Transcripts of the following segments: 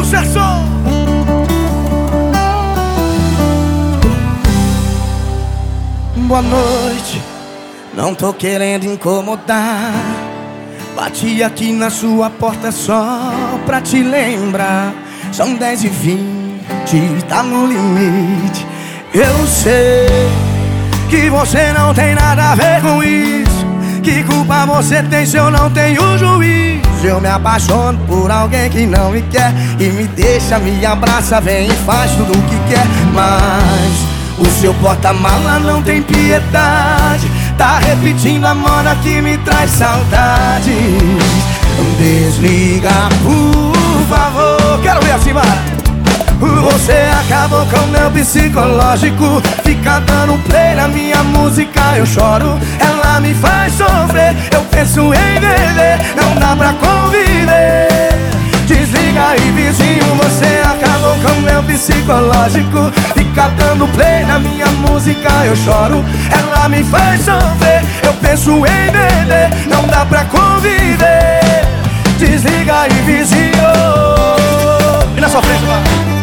sucesso! Boa noite, não tô querendo incomodar. Bati aqui na sua porta só pra te lembrar. São 10h20, tá no limite. Eu sei que você não tem nada a ver com isso. Que culpa você tem se eu não tenho juízo? Eu me apaixono por alguém que não me quer e me deixa, me abraça, vem e faz tudo o que quer. Mas o seu porta-mala não tem piedade. Tá repetindo a moda que me traz saudade. Desliga, por favor. Quero ver assim, vai. Você acabou com meu psicológico. Fica dando play na minha música, eu choro. Ela me faz sofrer, eu penso em beber. Não dá pra conviver. Desliga aí, vizinho, você acabou com meu psicológico. Fica dando play na minha música, eu choro. Ela me faz sofrer, eu penso em beber. Não dá pra conviver. Desliga aí, vizinho. E na sua frente, vai.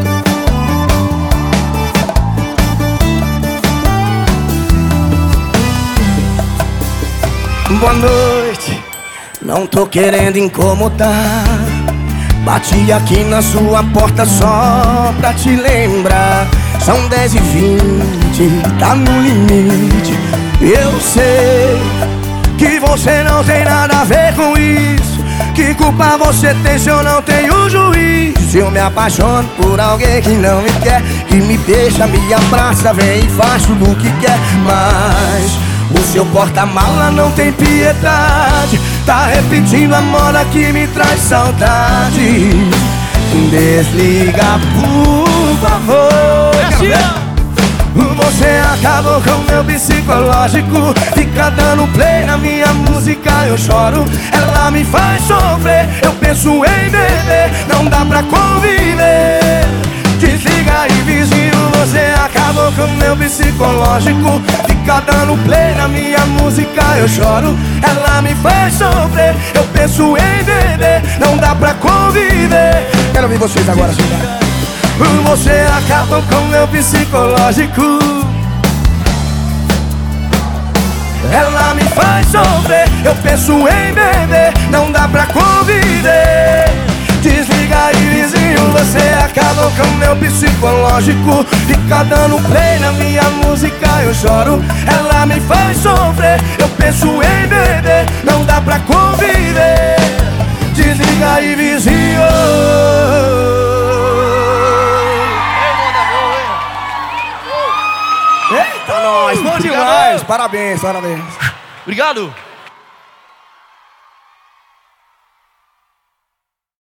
Boa noite, não tô querendo incomodar. Bati aqui na sua porta só pra te lembrar. São 10h20, tá no limite. Eu sei que você não tem nada a ver com isso. Que culpa você tem se eu não tenho juízo? Se eu me apaixono por alguém que não me quer, que me deixa, me abraça, vem e faz tudo o que quer. Mas o seu porta-mala não tem piedade. Tá repetindo a moda que me traz saudade. Desliga, por favor. Você acabou com meu psicológico. Fica dando play na minha música, eu choro. Ela me faz sofrer, eu penso em beber. Não dá pra conviver. Desliga aí, vizinho, você acabou com meu psicológico. Fica dando play na minha música, eu choro. Ela me faz sofrer, eu penso em beber. Não dá pra conviver. Quero ouvir vocês agora, cidade. Você acabou com meu psicológico. Ela me faz sofrer, eu penso em beber. Não dá pra conviver. Desliga aí, vizinho, você acabou com meu psicológico. Fica dando play na minha música, eu choro. Ela me faz sofrer, eu penso em beber. Não dá pra conviver. Desliga aí, vizinho. Eita, nós, bom demais. Parabéns, parabéns. Obrigado.